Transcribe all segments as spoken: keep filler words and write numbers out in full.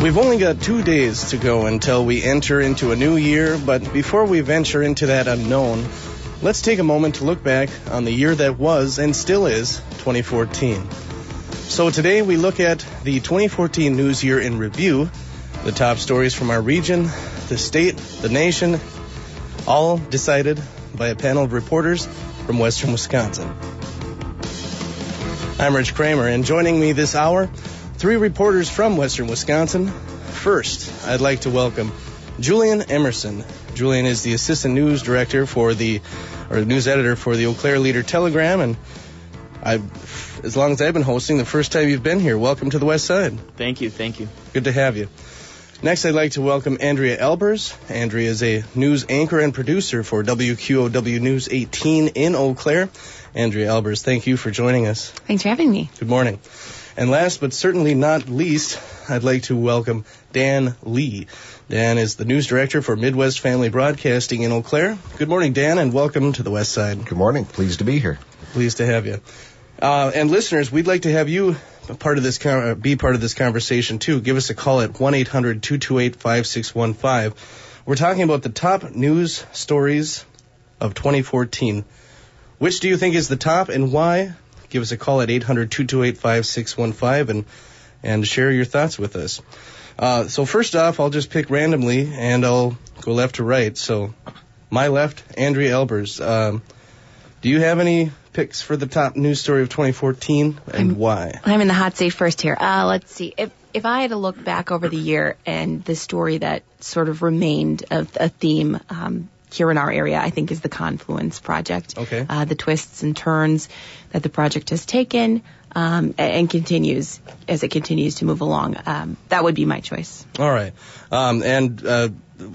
We've only got two days to go until we enter into a new year, but before we venture into that unknown, let's take a moment to look back on the year that was and still is twenty fourteen. So today we look at the twenty fourteen news year in review, the top stories from our region, the state, the nation, all decided by a panel of reporters from Western Wisconsin. I'm Rich Kramer, and joining me this hour, three reporters from Western Wisconsin. First, I'd like to welcome Julian Emerson. Julian is the assistant news director for the, or news editor for the Eau Claire Leader-Telegram, and I, as long as I've been hosting, the first time you've been here. Welcome to the West Side. Thank you, thank you. Good to have you. Next, I'd like to welcome Andrea Albers. Andrea is a news anchor and producer for W Q O W News eighteen in Eau Claire. Andrea Albers, thank you for joining us. Thanks for having me. Good morning. And last but certainly not least, I'd like to welcome Dan Lee. Dan is the news director for Midwest Family Broadcasting in Eau Claire. Good morning, Dan, and welcome to the West Side. Good morning. Pleased to be here. Pleased to have you. Uh, and listeners, we'd like to have you part of this con- be part of this conversation too. Give us a call at one eight hundred two two eight five six one five. We're talking about the top news stories of twenty fourteen. Which do you think is the top and why? Give us a call at eight hundred two two eight five six one five and and share your thoughts with us. Uh, so first off, I'll just pick randomly and I'll go left to right. So my left, Andrea Albers. Um, do you have any picks for the top news story of twenty fourteen and I'm, why? I'm in the hot seat first here. Uh, let's see. If if I had to look back over the year and the story that sort of remained a, a theme um, here in our area, I think is the Confluence Project. Okay. Uh, the twists and turns that the project has taken um, and continues as it continues to move along. Um, that would be my choice. All right. Um, and uh,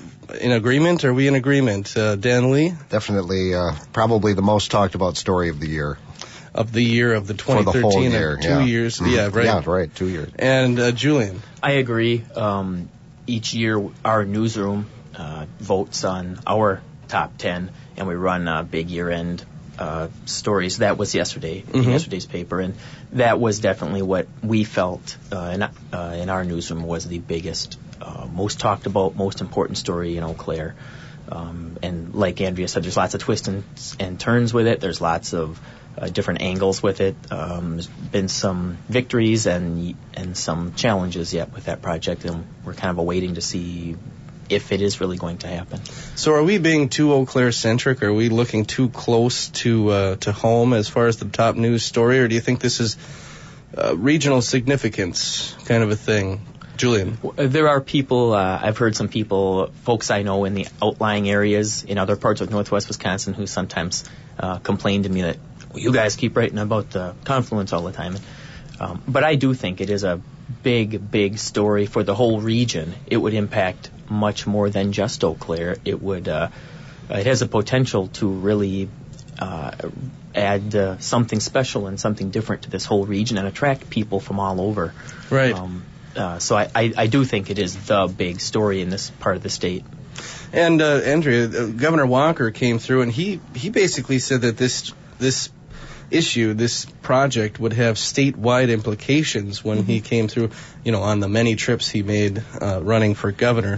in agreement? Are we in agreement? Uh, Dan Lee? Definitely, uh, probably the most talked about story of the year. Of the year of the twenty thirteen. For the whole year, two yeah. years. Mm-hmm. Yeah, right. Yeah, right, two years. And uh, Julian? I agree. Um, each year, our newsroom uh, votes on our top ten, and we run uh, big year-end uh, stories. That was yesterday, Mm-hmm. in yesterday's paper, and that was definitely what we felt uh, in, uh, in our newsroom was the biggest, uh, most talked about, most important story in Eau Claire. Um, and like Andrea said, there's lots of twists and, and turns with it. There's lots of uh, different angles with it. Um, there's been some victories and and some challenges yet with that project, and we're kind of awaiting to see if it is really going to happen. So are we being too Eau Claire centric? Are we looking too close to uh, to home as far as the top news story, or do you think this is uh, regional significance kind of a thing? Julian? There are people, uh, I've heard some people, folks I know in the outlying areas in other parts of northwest Wisconsin who sometimes uh, complain to me that, well, you guys keep writing about the Confluence all the time. Um, but I do think it is a big, big story for the whole region. It would impact much more than just Eau Claire. It would, uh, it has the potential to really uh, add uh, something special and something different to this whole region and attract people from all over. Right. Um, uh, so I, I, I do think it is the big story in this part of the state. And uh, Andrea, uh, Governor Walker came through, and he, he basically said that this this issue, this project, would have statewide implications when mm-hmm. he came through, you know, on the many trips he made uh, running for governor.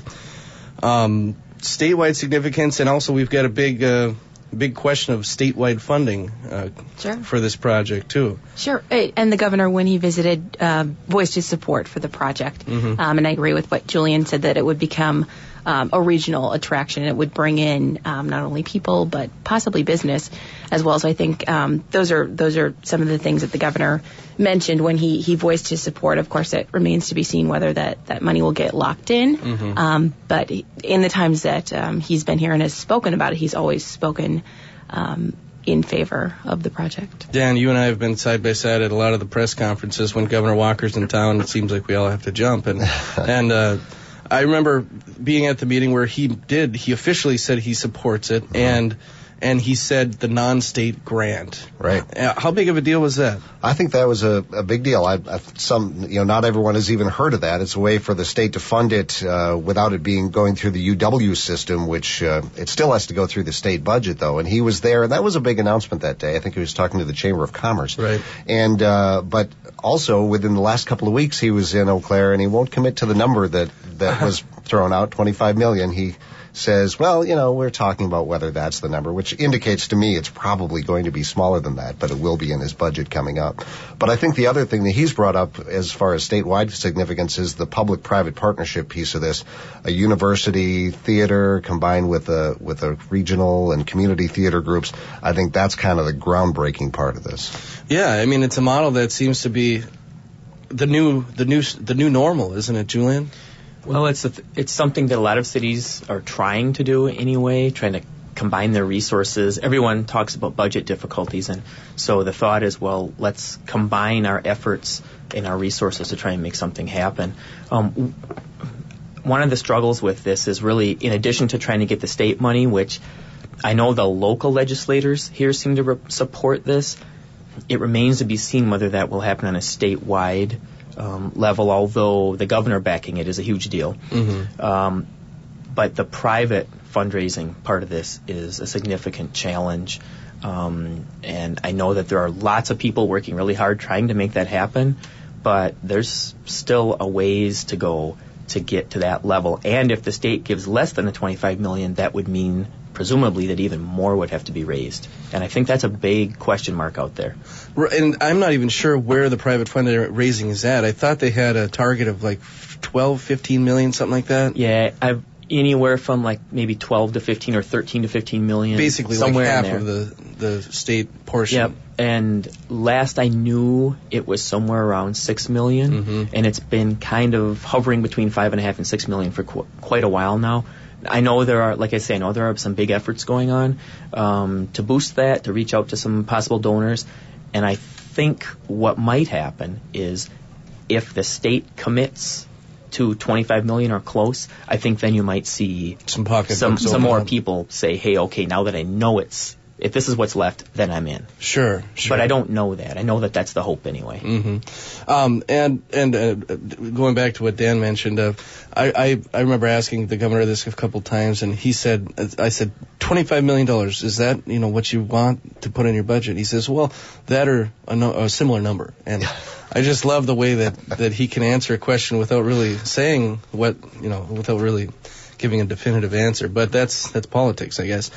Um, statewide significance, and also we've got a big uh, big question of statewide funding uh, sure. for this project, too. Sure. And the governor, when he visited, uh, voiced his support for the project. Mm-hmm. Um, and I agree with what Julian said, that it would become um, a regional attraction. It would bring in um, not only people, but possibly business as well. So I think um, those are those are some of the things that the governor mentioned when he, he voiced his support. Of course, it remains to be seen whether that, that money will get locked in. Mm-hmm. Um, but in the times that um, he's been here and has spoken about it, he's always spoken um, in favor of the project. Dan, you and I have been side by side at a lot of the press conferences when Governor Walker's in town. It seems like we all have to jump. And and uh, I remember being at the meeting where he did, he officially said he supports it, mm-hmm. and and he said the non-state grant. Right. Uh, how big of a deal was that? I think that was a, a big deal. I, I, some, you know, not everyone has even heard of that. It's a way for the state to fund it uh, without it being going through the U W system, which uh, it still has to go through the state budget, though. And he was there, and that was a big announcement that day. I think he was talking to the Chamber of Commerce. Right. And uh, but also, within the last couple of weeks, he was in Eau Claire, and he won't commit to the number that, that was thrown out, twenty-five million dollars. He says, well, you know, we're talking about whether that's the number, which indicates to me it's probably going to be smaller than that, but it will be in his budget coming up. But I think the other thing that he's brought up as far as statewide significance is the public-private partnership piece of this. A university theater combined with a, with a regional and community theater groups. I think that's kind of the groundbreaking part of this. Yeah, I mean, it's a model that seems to be the new, the new, the new normal, isn't it, Julian? Well, it's a th- it's something that a lot of cities are trying to do anyway, trying to combine their resources. Everyone talks about budget difficulties, and so the thought is, well, let's combine our efforts and our resources to try and make something happen. Um, one of the struggles with this is really, in addition to trying to get the state money, which I know the local legislators here seem to re- support this, it remains to be seen whether that will happen on a statewide Um, level, although the governor backing it is a huge deal. Mm-hmm. Um, but the private fundraising part of this is a significant challenge. Um, and I know that there are lots of people working really hard trying to make that happen, but there's still a ways to go to get to that level. And if the state gives less than the twenty-five million dollars, that would mean presumably that even more would have to be raised. And I think that's a big question mark out there. And I'm not even sure where the private fundraising is at. I thought they had a target of like twelve, fifteen million, something like that. Yeah, I've anywhere from like maybe twelve to fifteen or thirteen to fifteen million. Basically somewhere like half in there. of the, the state portion. Yep. And last I knew, it was somewhere around six million, mm-hmm. and it's been kind of hovering between five and a half and six million for qu- quite a while now. I know there are, like I say, I know there are some big efforts going on um, to boost that, to reach out to some possible donors. And I think what might happen is if the state commits to twenty-five million dollars or close, I think then you might see some pocket some, some more up. people say, hey, okay, now that I know it's, if this is what's left, then I'm in. Sure, sure. But I don't know that. I know that that's the hope anyway. Mm-hmm. Um, and and uh, going back to what Dan mentioned, uh, I, I I remember asking the governor this a couple times, and he said, I said, twenty-five million dollars, is that, you know, what you want to put in your budget? He says, well, that or a, no, a similar number. And I just love the way that, that he can answer a question without really saying what, you know, without really giving a definitive answer. But that's that's politics, I guess.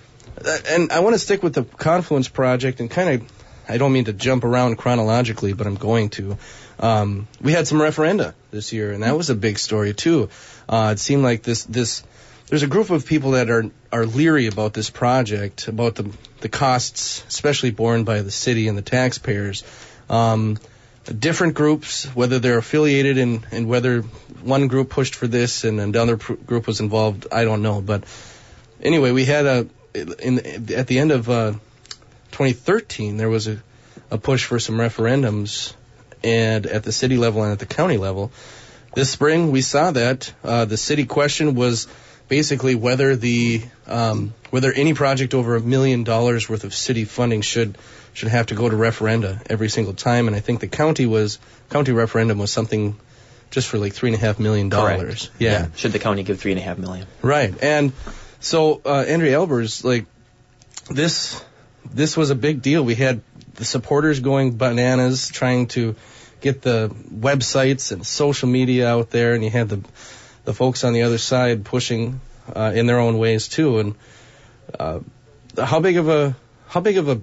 And I want to stick with the Confluence Project and kind of, I don't mean to jump around chronologically, but I'm going to. Um, we had some referenda this year, and that was a big story too. Uh, it seemed like this, this, there's a group of people that are, are leery about this project, about the, the costs, especially borne by the city and the taxpayers. Um, different groups, whether they're affiliated and, and whether one group pushed for this and another pr- group was involved, I don't know. But anyway, we had a, In, at the end of uh, twenty thirteen, there was a, a push for some referendums, and at the city level and at the county level. This spring, we saw that uh, the city question was basically whether the um, whether any project over a million dollars worth of city funding should should have to go to referenda every single time. And I think the county was county referendum was something just for like three and a half million dollars. Yeah. yeah. Should the county give three and a half million? Right. And so, uh, Andrea Albers, like, this, this was a big deal. We had the supporters going bananas trying to get the websites and social media out there, and you had the, the folks on the other side pushing, uh, in their own ways too. And, uh, how big of a, how big of a,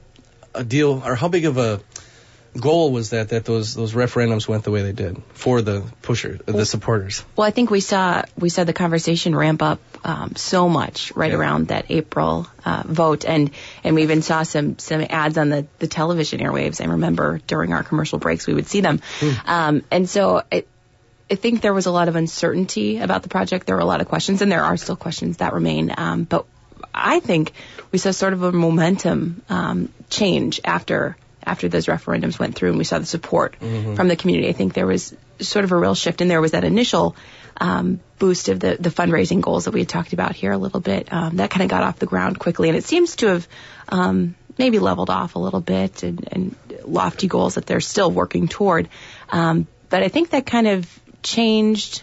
a deal, or how big of a goal was that, that those, those referendums went the way they did for the pusher, the supporters? Well, I think we saw, we saw the conversation ramp up, um, so much right yeah. around that April, uh, vote. And, and we even saw some, some ads on the, the television airwaves. I remember during our commercial breaks, we would see them. Mm. Um, and so it, I think there was a lot of uncertainty about the project. There were a lot of questions, and there are still questions that remain. Um, but I think we saw sort of a momentum, um, change after after those referendums went through and we saw the support mm-hmm. from the community. I think there was sort of a real shift, and there was that initial um, boost of the, the fundraising goals that we had talked about here a little bit. Um, that kind of got off the ground quickly, and it seems to have um, maybe leveled off a little bit, and, and lofty goals that they're still working toward. Um, but I think that kind of changed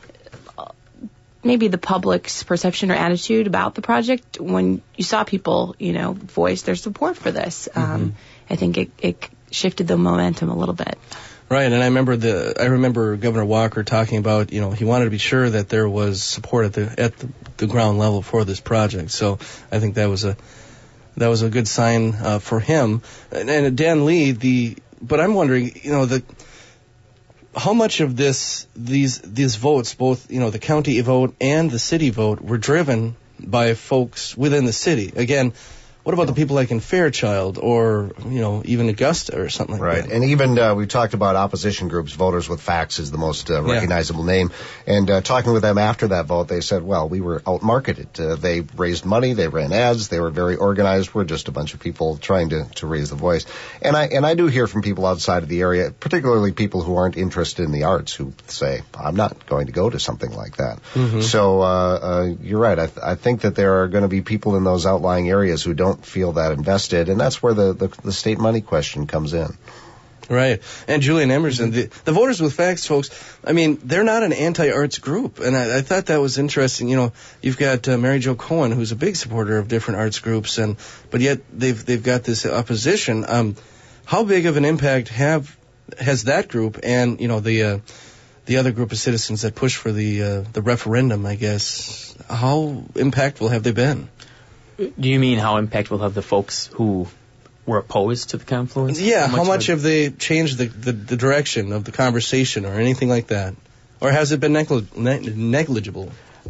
maybe the public's perception or attitude about the project when you saw people, you know, voice their support for this. Um, mm-hmm. I think it, it shifted the momentum a little bit. Right, and I remember the I remember Governor Walker talking about, you know, he wanted to be sure that there was support at the at the, the ground level for this project. So I think that was a that was a good sign uh, for him. And, and Dan Lee, the but I'm wondering, you know, the how much of this these these votes, both, you know, the county vote and the city vote, were driven by folks within the city? Again, what about the people like in Fairchild or, you know, even Augusta or something like right. that? Right. And even uh, we talked about opposition groups. Voters with Facts is the most uh, recognizable yeah. name. And uh, talking with them after that vote, they said, well, we were outmarketed. Uh, they raised money. They ran ads. They were very organized. We're just a bunch of people trying to, to raise the voice. And I and I do hear from people outside of the area, particularly people who aren't interested in the arts, who say, I'm not going to go to something like that. Mm-hmm. So uh, uh, you're right. I, th- I think that there are going to be people in those outlying areas who don't feel that invested, and that's where the, the, the state money question comes in. Right. And Julian Emerson, the, the Voters with Facts folks, I mean, they're not an anti-arts group, and I, I thought that was interesting. You know, you've got uh, Mary Jo Cohen, who's a big supporter of different arts groups, and but yet they've they've got this opposition. Um, how big of an impact have has that group and, you know, the uh, the other group of citizens that push for the uh, the referendum, I guess, how impactful have they been? Do you mean how impactful have the folks who were opposed to the confluence? Yeah, how much, how much have... have they changed the, the, the direction of the conversation or anything like that? Or has it been negli- ne- negligible?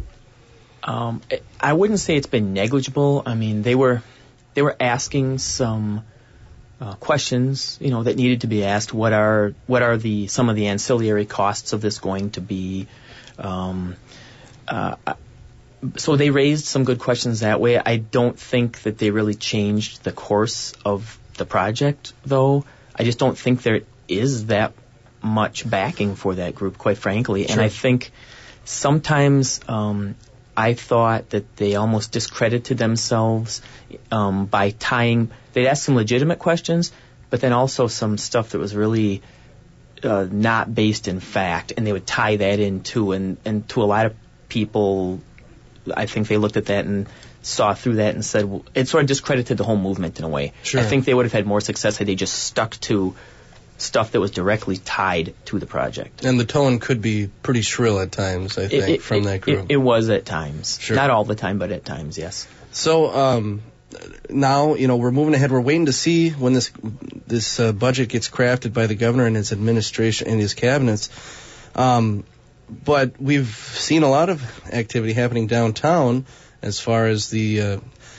Um, I wouldn't say it's been negligible. I mean, they were they were asking some uh, questions, you know, that needed to be asked. What are what are the some of the ancillary costs of this going to be? Um, uh, So they raised some good questions that way. I don't think that they really changed the course of the project, though. I just don't think there is that much backing for that group, quite frankly. Sure. And I think sometimes um, I thought that they almost discredited themselves um, by tying. They'd ask some legitimate questions, but then also some stuff that was really uh, not based in fact, and they would tie that in too. And, and to a lot of people, I think they looked at that and saw through that and said, well, it sort of discredited the whole movement in a way. Sure. I think they would have had more success had they just stuck to stuff that was directly tied to the project. And the tone could be pretty shrill at times, I think, it, it, from it, that group. It, it was at times. Sure. Not all the time, but at times, yes. So um, now, you know, we're moving ahead. We're waiting to see when this this uh, budget gets crafted by the governor and his administration and his cabinets. Um But we've seen a lot of activity happening downtown as far as the uh,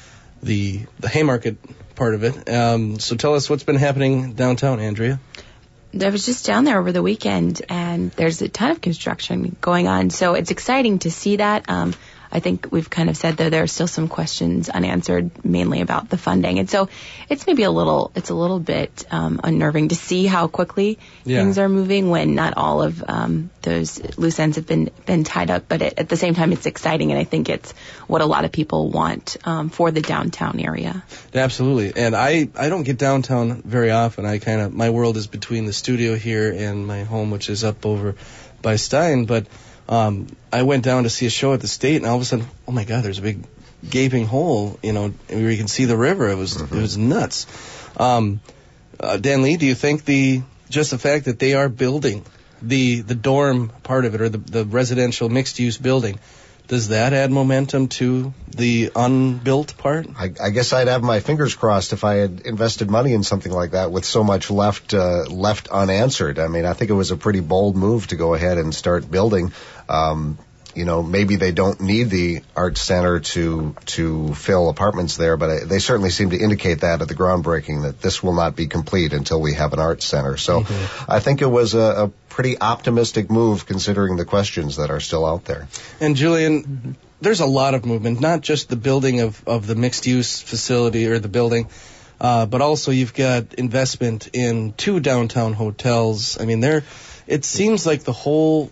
the the Haymarket part of it. Um, so tell us what's been happening downtown, Andrea. I was just down there over the weekend, and there's a ton of construction going on. So it's exciting to see that. Um, I think we've kind of said, though, there are still some questions unanswered, mainly about the funding. And so it's maybe a little, it's a little bit um, unnerving to see how quickly yeah. things are moving when not all of um, those loose ends have been, been tied up. But it, at the same time, it's exciting, and I think it's what a lot of people want um, for the downtown area. Absolutely. And I, I don't get downtown very often. I kind of, my world is between the studio here and my home, which is up over by Stein. But Um, I went down to see a show at the State, and all of a sudden, oh my God, there's a big gaping hole, you know, where you can see the river. It was mm-hmm. it was nuts. Um, uh, Dan Lee, do you think the just the fact that they are building the the dorm part of it, or the the residential mixed use building, does that add momentum to the unbuilt part? I, I guess I'd have my fingers crossed if I had invested money in something like that with so much left uh, left unanswered. I mean, I think it was a pretty bold move to go ahead and start building. Um, you know, maybe they don't need the Arts Center to to fill apartments there, but I, they certainly seem to indicate that at the groundbreaking, that this will not be complete until we have an Arts Center. So mm-hmm. I think it was a, a pretty optimistic move considering the questions that are still out there. And Julian, mm-hmm. there's a lot of movement, not just the building of, of the mixed-use facility or the building, uh, but also you've got investment in two downtown hotels. I mean, there, it seems like the whole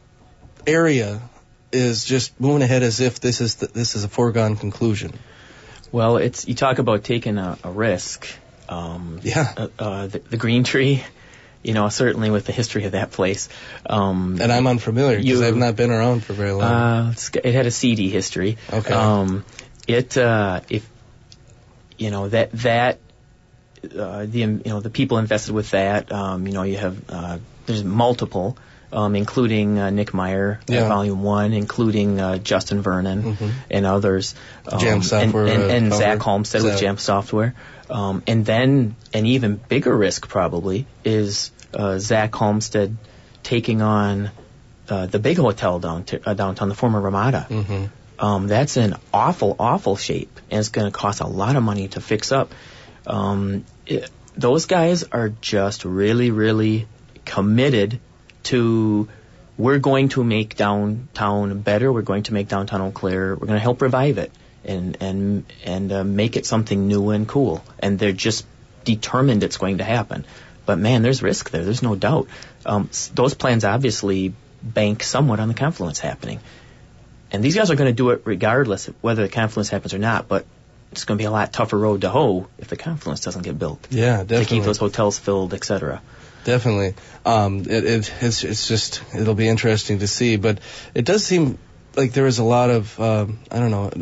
area is just moving ahead as if this is the, this is a foregone conclusion. Well, it's you talk about taking a, a risk. Um, yeah. Uh, uh, the, the Green Tree, you know, certainly with the history of that place. Um, and I'm unfamiliar because I've not been around for very long. Uh, it's, it had a seedy history. Okay. Um, it uh, if you know that that uh, the you know the people invested with that. Um, you know, you have uh, there's multiple, um, including uh, Nick Meyer, Yeah. uh, Volume One, including uh, Justin Vernon Mhm. and others. Um, Jam Software, and, and, and uh, Zach cover. Homestead with Zach. Jam Software. Um, and then an even bigger risk probably is uh, Zach Homestead taking on uh, the big hotel down uh, downtown, the former Ramada. Mm-hmm. Um, that's in awful, awful shape, and it's going to cost a lot of money to fix up. Um, it, those guys are just really, really committed to, we're going to make downtown better, we're going to make downtown Eau Claire, we're going to help revive it and and and uh, make it something new and cool. And they're just determined it's going to happen. But man, there's risk there, there's no doubt. Um, s- those plans obviously bank somewhat on the confluence happening. And these guys are going to do it regardless of whether the confluence happens or not, but it's going to be a lot tougher road to hoe if the confluence doesn't get built. Yeah, definitely. To keep those hotels filled, et cetera. Definitely. Um, it, it, it's, it's just, it'll be interesting to see. But it does seem like there is a lot of, um, I don't know,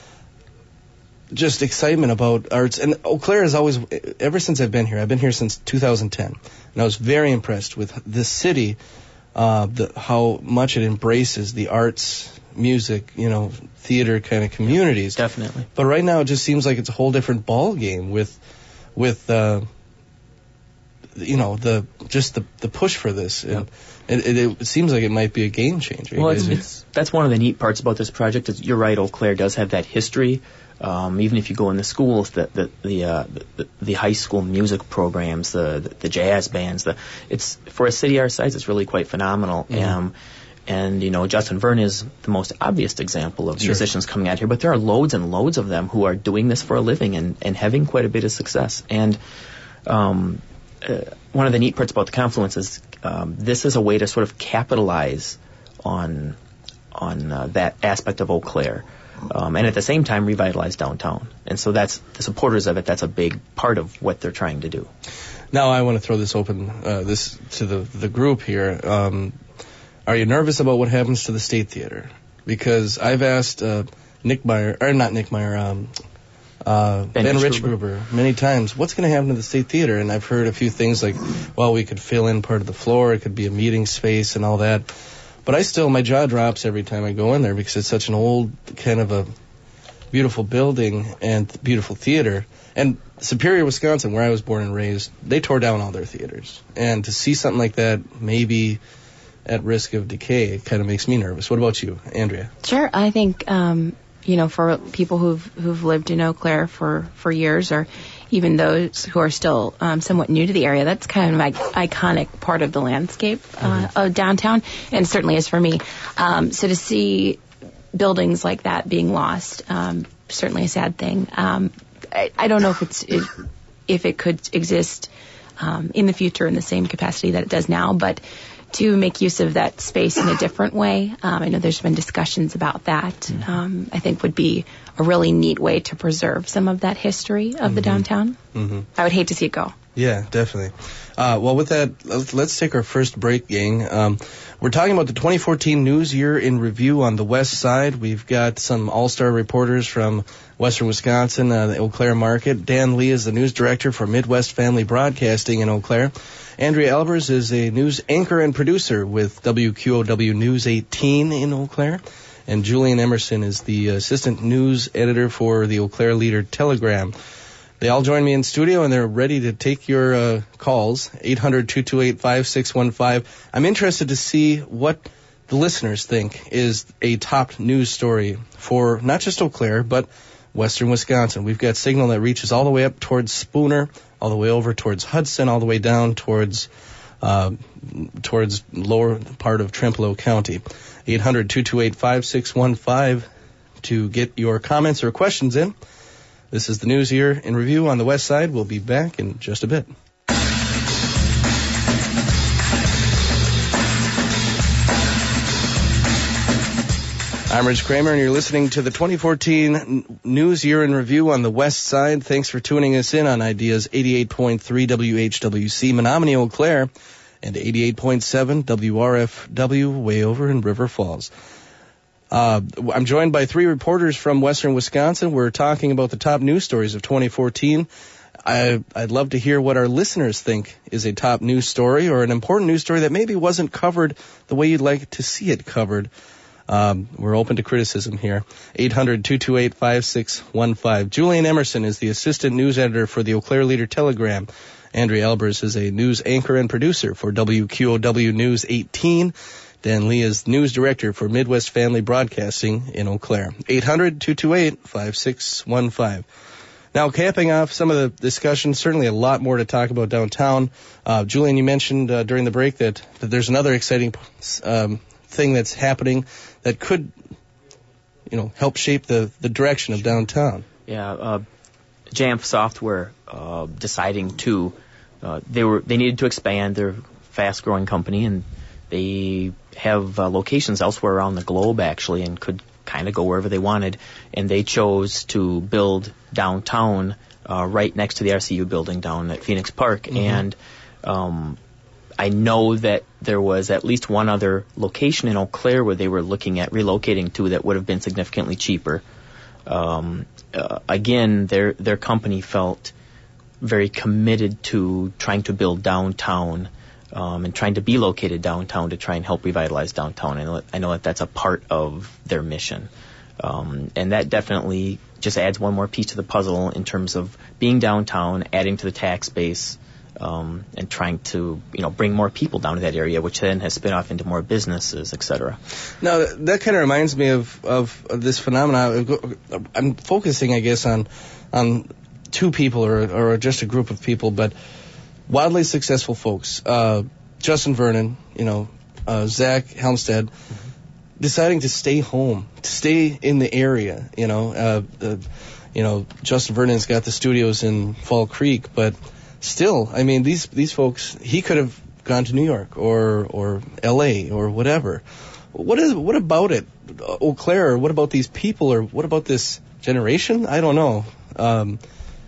just excitement about arts. And Eau Claire has always, ever since I've been here, I've been here since two thousand ten. And I was very impressed with this city, uh, the, how much it embraces the arts, music, you know, theater kind of communities. Definitely. But right now it just seems like it's a whole different ball game with, with, uh, you know, the just the the push for this. And it, it, it seems like it might be a game changer. Well, You it's, guys are- it's, that's one of the neat parts about this project. Is you're right, Eau Claire does have that history. Um, even if you go in the schools, the the the, uh, the, the high school music programs, the, the the jazz bands, the it's for a city our size, it's really quite phenomenal. Mhm. Um, and you know, Justin Verne is the most obvious example of Sure. musicians coming out here, but there are loads and loads of them who are doing this for a living and and having quite a bit of success. And um, uh, one of the neat parts about the confluence is um, this is a way to sort of capitalize on on uh, that aspect of Eau Claire. Um, and at the same time revitalize downtown. And so that's the supporters of it, that's a big part of what they're trying to do. Now I want to throw this open, uh, this to the the group here. Um, are you nervous about what happens to the State Theater? Because I've asked uh, Nick Meyer, or not Nick Meyer, um, uh, Ben, Ben Richgruber many times, what's going to happen to the State Theater? And I've heard a few things like, well, we could fill in part of the floor, it could be a meeting space and all that. But I still, my jaw drops every time I go in there because it's such an old, kind of a beautiful building and beautiful theater. And Superior, Wisconsin, where I was born and raised, they tore down all their theaters. And to see something like that maybe at risk of decay, it kind of makes me nervous. What about you, Andrea? Sure. I think, um, you know, for people who've who've lived in Eau Claire for, for years, or even those who are still um, somewhat new to the area, that's kind of an iconic part of the landscape uh, of downtown, and certainly is for me. Um, so to see buildings like that being lost, um, certainly a sad thing. Um, I, I don't know if it's if, if it could exist um, in the future in the same capacity that it does now, but to make use of that space in a different way. Um, I know there's been discussions about that. Mm-hmm. Um, I think would be a really neat way to preserve some of that history of mm-hmm. the downtown. Mm-hmm. I would hate to see it go. Yeah, definitely. Uh, well, with that, let's, let's take our first break, gang. Um, we're talking about the twenty fourteen News Year in Review on the West Side. We've got some all-star reporters from Western Wisconsin, uh, the Eau Claire market. Dan Lee is the news director for Midwest Family Broadcasting in Eau Claire. Andrea Albers is a news anchor and producer with W Q O W News eighteen in Eau Claire. And Julian Emerson is the assistant news editor for the Eau Claire Leader Telegram. They all join me in studio, and they're ready to take your uh, calls, eight hundred, two two eight, five six one five. I'm interested to see what the listeners think is a top news story for not just Eau Claire, but Western Wisconsin. We've got signal that reaches all the way up towards Spooner, all the way over towards Hudson, all the way down towards uh, towards lower part of Trempealeau County. eight hundred, two two eight, five six one five to get your comments or questions in. This is the News Year in Review on the West Side. We'll be back in just a bit. I'm Rich Kramer, and you're listening to the twenty fourteen News Year in Review on the West Side. Thanks for tuning us in on Ideas eighty-eight point three W H W C, Menominee, Eau Claire, and eighty-eight point seven W R F W way over in River Falls. Uh, I'm joined by three reporters from Western Wisconsin. We're talking about the top news stories of twenty fourteen. I, I'd love to hear what our listeners think is a top news story or an important news story that maybe wasn't covered the way you'd like to see it covered. Um, we're open to criticism here. eight hundred, two two eight, five six one five. Julian Emerson is the assistant news editor for the Eau Claire Leader Telegram. Andrea Albers is a news anchor and producer for W Q O W News eighteen. Dan Lee is news director for Midwest Family Broadcasting in Eau Claire. eight hundred, two two eight, five six one five. Now, capping off some of the discussion, certainly a lot more to talk about downtown. Uh, Julian, you mentioned uh, during the break that, that there's another exciting um, thing that's happening that could, you know, help shape the, the direction of downtown. Yeah, uh, Jamf Software uh, deciding to, uh, they were they needed to expand. They're a fast-growing company, and they have uh, locations elsewhere around the globe, actually, and could kind of go wherever they wanted. And they chose to build downtown uh, right next to the R C U building down at Phoenix Park. Mm-hmm. And um, I know that there was at least one other location in Eau Claire where they were looking at relocating to that would have been significantly cheaper. Um, uh, again, their their company felt very committed to trying to build downtown um, and trying to be located downtown to try and help revitalize downtown. I know, I know that that's a part of their mission. Um, and that definitely just adds one more piece to the puzzle in terms of being downtown, adding to the tax base, um, and trying to, you know, bring more people down to that area, which then has spin off into more businesses, et cetera. Now, that kind of reminds me of, of, of this phenomenon. I'm focusing, I guess, on on two people or, or just a group of people, but wildly successful folks. Uh, Justin Vernon, you know, uh, Zach Helmstead, mm-hmm. deciding to stay home, to stay in the area. You know, uh, the, you know, Justin Vernon's got the studios in Fall Creek, but still, I mean, these these folks, he could have gone to New York or or L A or whatever. What is what about it, Eau Claire? Or what about these people? Or what about this generation? I don't know. Um,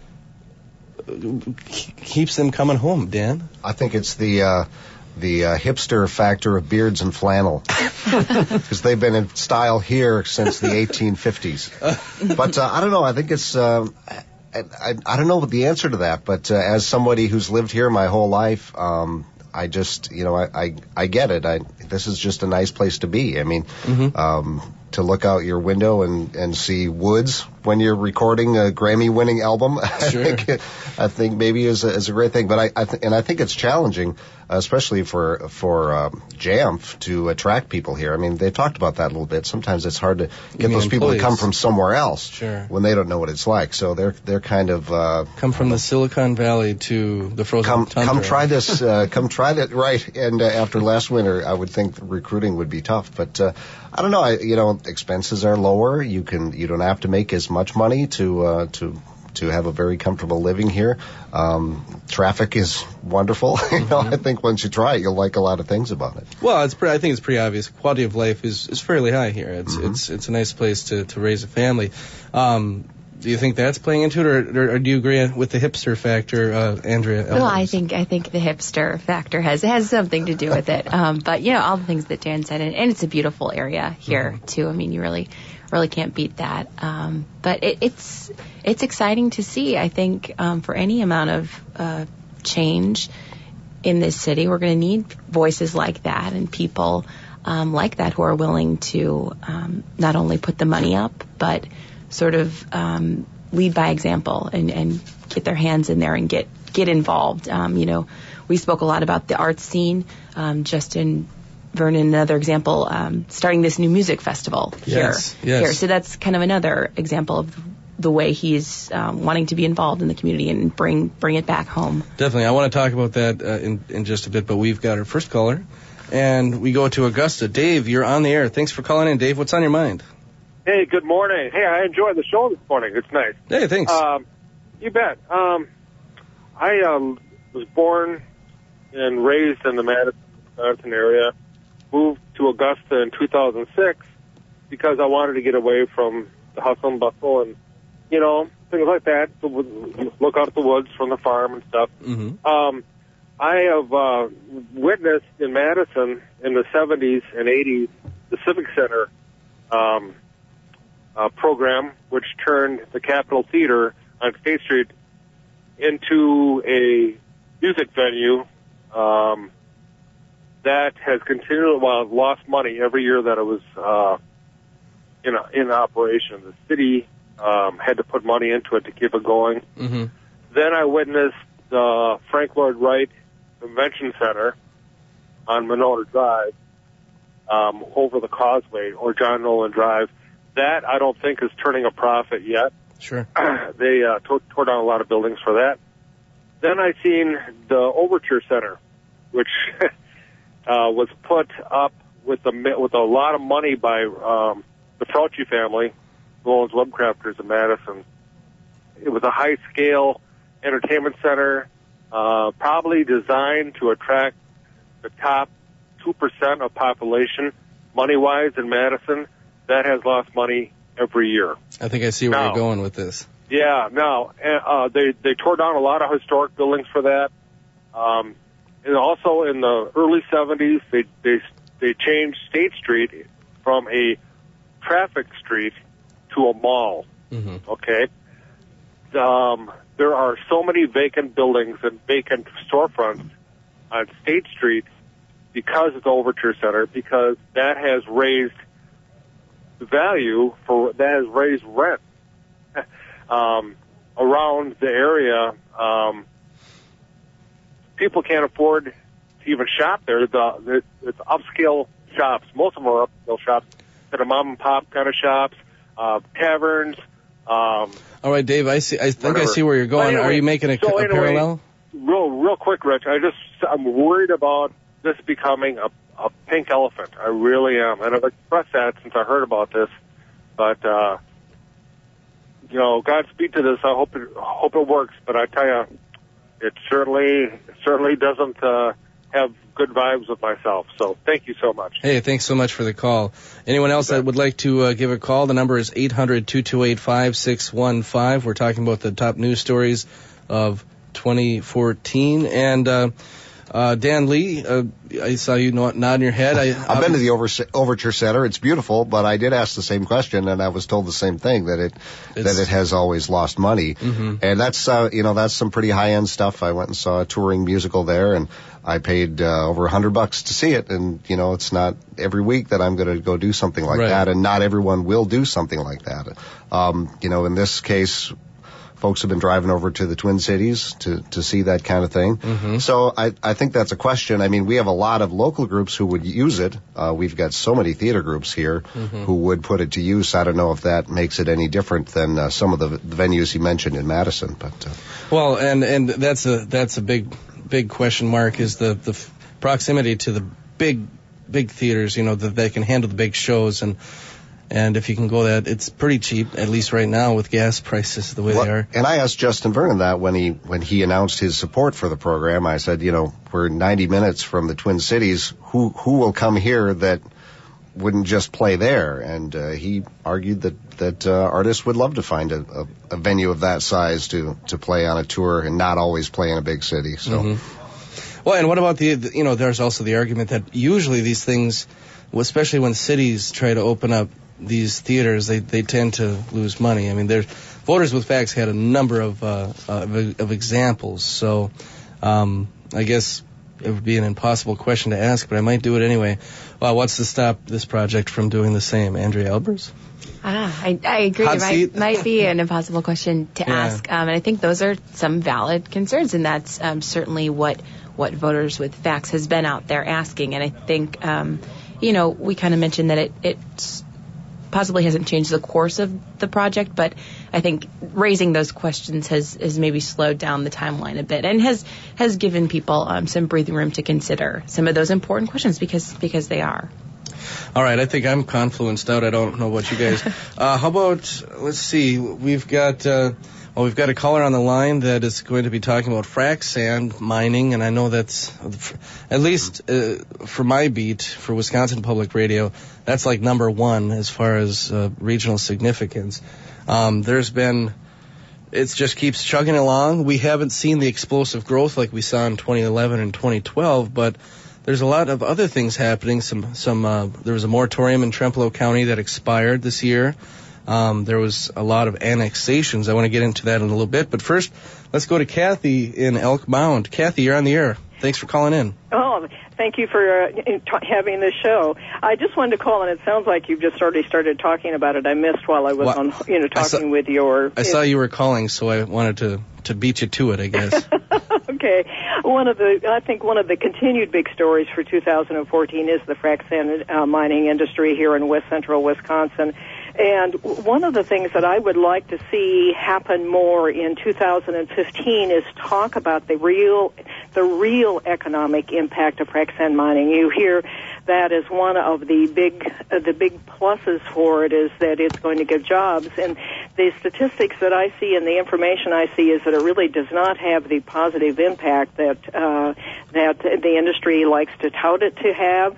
keeps them coming home, Dan? I think it's the uh, the uh, hipster factor of beards and flannel, because they've been in style here since the eighteen fifties. But uh, I don't know. I think it's. Um, I, I, I don't know the answer to that, but uh, as somebody who's lived here my whole life, um, I just, you know, I, I, I get it. I, this is just a nice place to be. I mean, mm-hmm. um, to look out your window and, and see woods when you're recording a Grammy-winning album, Sure. I think I think maybe is a, is a great thing. But I, I th- and I think it's challenging, especially for for um, Jamf to attract people here. I mean, they talked about that a little bit. Sometimes it's hard to get those people to come from somewhere else sure. when they don't know what it's like. So they're they're kind of uh, come from the Silicon Valley to the frozen come tundra. come try this. Uh, come try that right. And uh, after last winter, I would think recruiting would be tough. But uh, I don't know. I, you know, expenses are lower. You can you don't have to make as much money to uh, to to have a very comfortable living here. Um, traffic is wonderful. you know, mm-hmm. I think once you try it, you'll like a lot of things about it. Well, it's pretty, I think it's pretty obvious. Quality of life is, is fairly high here. It's mm-hmm. it's it's a nice place to, to raise a family. Um, do you think that's playing into it, or, or, or do you agree with the hipster factor, uh, Andrea? Well, I think I think the hipster factor has has something to do with it. Um, but you know, all the things that Dan said, and, and it's a beautiful area here mm-hmm. too. I mean, you really really can't beat that. Um, but it, it's it's exciting to see. I think um, for any amount of uh, change in this city, we're going to need voices like that and people um, like that who are willing to um, not only put the money up, but sort of um, lead by example and, and get their hands in there and get get involved. Um, you know, we spoke a lot about the arts scene. Um, Justin Vernon, another example, um, starting this new music festival yes, here. Yes. Here, so that's kind of another example of the way he's um, wanting to be involved in the community and bring bring it back home. Definitely, I want to talk about that uh, in in just a bit. But we've got our first caller, and we go to Augusta. Dave, you're on the air. Thanks for calling in, Dave. What's on your mind? Hey, good morning. Hey, I enjoyed the show this morning. It's nice. Hey, thanks. Um, you bet. Um, I um, was born and raised in the Madison, Wisconsin area, moved to Augusta in two thousand six because I wanted to get away from the hustle and bustle and, you know, things like that. So look out at the woods from the farm and stuff. Mm-hmm. Um, I have uh, witnessed in Madison in the seventies and eighties the Civic Center um Uh, program, which turned the Capitol Theater on State Street into a music venue um, that has continually well, lost money every year that it was uh, in in operation. The city um, had to put money into it to keep it going. Mm-hmm. Then I witnessed the Frank Lloyd Wright Convention Center on Monona Drive um, over the Causeway, or John Nolan Drive. That I don't think is turning a profit yet. Sure. They uh, tore, tore down a lot of buildings for that. Then I seen the Overture Center, which uh, was put up with a with a lot of money by um, the Frauchi family, who owns Webcrafters in Madison. It was a high-scale entertainment center, uh, probably designed to attract the top two percent of population, money-wise, in Madison. That has lost money every year. I think I see where now, you're going with this. Yeah, no, uh, they they tore down a lot of historic buildings for that. Um, and also in the early seventies, they they they changed State Street from a traffic street to a mall. Mm-hmm. Okay, um, there are so many vacant buildings and vacant storefronts on State Street because of the Overture Center, because that has raised the value for that has raised rent um, around the area. Um, people can't afford to even shop there. The, the it's upscale shops. Most of them are upscale shops that are mom and pop kind of shops, uh, taverns. Um, All right, Dave. I see. I think whatever. I see where you're going. Anyway, Are you making a, so a anyway, parallel? Real, real quick, Rich. I just I'm worried about this becoming a, a pink elephant. I really am, and I've expressed that since I heard about this. But uh, you know, Godspeed to this. I hope it hope it works. But I tell you, it certainly certainly doesn't uh, have good vibes with myself. So thank you so much. Hey, thanks so much for the call. Anyone else that would like to uh, give a call? The number is eight hundred, two two eight, five six one five. We're talking about the top news stories of twenty fourteen. And uh, uh, Dan Lee, uh, I saw you nodding your head. I, I've been to the Over- Overture Center. It's beautiful, but I did ask the same question, and I was told the same thing, that it that it has always lost money. Mm-hmm. And that's uh, you know that's some pretty high end stuff. I went and saw a touring musical there, and I paid uh, over a hundred bucks to see it. And you know, it's not every week that I'm going to go do something like Right. that, and not everyone will do something like that. Um, you know, in this case, folks have been driving over to the Twin Cities to, to see that kind of thing. Mm-hmm. So I, I think that's a question. I mean, we have a lot of local groups who would use it. Uh, we've got so many theater groups here Mm-hmm. who would put it to use. I don't know if that makes it any different than uh, some of the, the venues you mentioned in Madison. But uh, Well, and and that's a that's a big big question mark, is the the f- proximity to the big big theaters. You know, that they can handle the big shows, and and if you can go that, it's pretty cheap, at least right now with gas prices the way Well, they are. and I asked Justin Vernon that when he when he announced his support for the program. I said, you know, we're ninety minutes from the Twin Cities. Who who will come here that wouldn't just play there? And uh, he argued that that uh, artists would love to find a, a, a venue of that size to to play on a tour and not always play in a big city. So. Mm-hmm. Well, and what about the, the you know, there's also the argument that usually these things, especially when cities try to open up these theaters, they, they tend to lose money. I mean, there's Voters with Facts had a number of uh, of, of examples, so um, I guess it would be an impossible question to ask, but I might do it anyway. Well, what's to stop this project from doing the same? Andrea Albers? Ah, I, I agree. Hot It seat? might, might be an impossible question to Yeah. ask, um, and I think those are some valid concerns, and that's um, certainly what what Voters with Facts has been out there asking. And I think, um, you know, we kind of mentioned that it it's possibly hasn't changed the course of the project, but I think raising those questions has, has maybe slowed down the timeline a bit and has has given people um, some breathing room to consider some of those important questions because because they are. All right, I think I'm confluenced out. I don't know about you guys. Uh, how about, let's see, we've got, uh, well, we've got a caller on the line that is going to be talking about frac sand mining, and I know that's, at least uh, for my beat, for Wisconsin Public Radio, that's like number one as far as uh, regional significance. Um, there's been, it just keeps chugging along. We haven't seen the explosive growth like we saw in twenty eleven and twenty twelve, but there's a lot of other things happening. Some, some. Uh, there was a moratorium in Trempealeau County that expired this year. Um, there was a lot of annexations. I want to get into that in a little bit. But first, let's go to Kathy in Elk Mound. Kathy, you're on the air. Thanks for calling in. Oh, thank you for uh, t- having this show. I just wanted to call, and it sounds like you've just already started talking about it. I missed while I was well, on, you know, talking saw, with your... I saw you were calling, so I wanted to, to beat you to it, I guess. Okay. One of the, I think one of the continued big stories for two thousand fourteen is the frac sand uh, mining industry here in west central Wisconsin. And one of the things that I would like to see happen more in two thousand fifteen is talk about the real, the real economic impact of frac sand mining. You hear that as one of the big, uh, the big pluses for it is that it's going to give jobs. And the statistics that I see and the information I see is that it really does not have the positive impact that uh, that the industry likes to tout it to have.